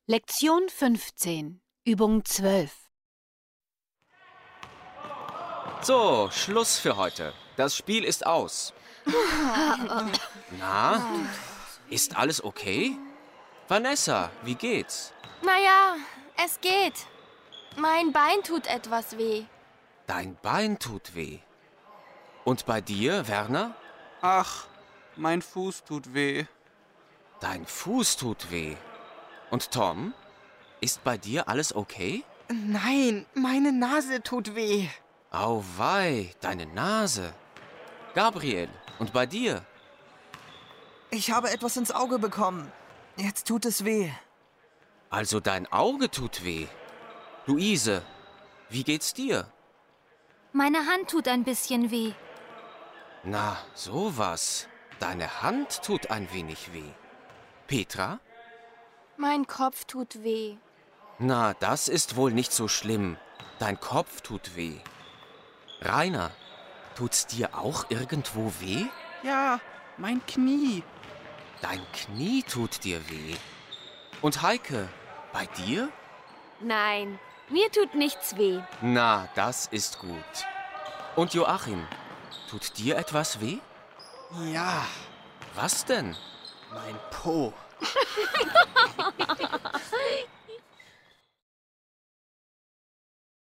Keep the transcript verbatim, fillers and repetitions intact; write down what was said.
Lektion fünfzehn, Übung zwölf. So, Schluss für heute. Das Spiel ist aus. Na, ist alles okay? Vanessa, wie geht's? Naja, es geht. Mein Bein tut etwas weh. Dein Bein tut weh. Und bei dir, Werner? Ach, mein Fuß tut weh. Dein Fuß tut weh. Und Tom? Ist bei dir alles okay? Nein, meine Nase tut weh. Auweih, deine Nase. Gabriel, und bei dir? Ich habe etwas ins Auge bekommen. Jetzt tut es weh. Also dein Auge tut weh. Luise, wie geht's dir? Meine Hand tut ein bisschen weh. Na, sowas. Deine Hand tut ein wenig weh. Petra? Mein Kopf tut weh. Na, das ist wohl nicht so schlimm. Dein Kopf tut weh. Rainer, tut's dir auch irgendwo weh? Ja, mein Knie. Dein Knie tut dir weh. Und Heike, bei dir? Nein, mir tut nichts weh. Na, das ist gut. Und Joachim, tut dir etwas weh? Ja, Was denn? mein Po.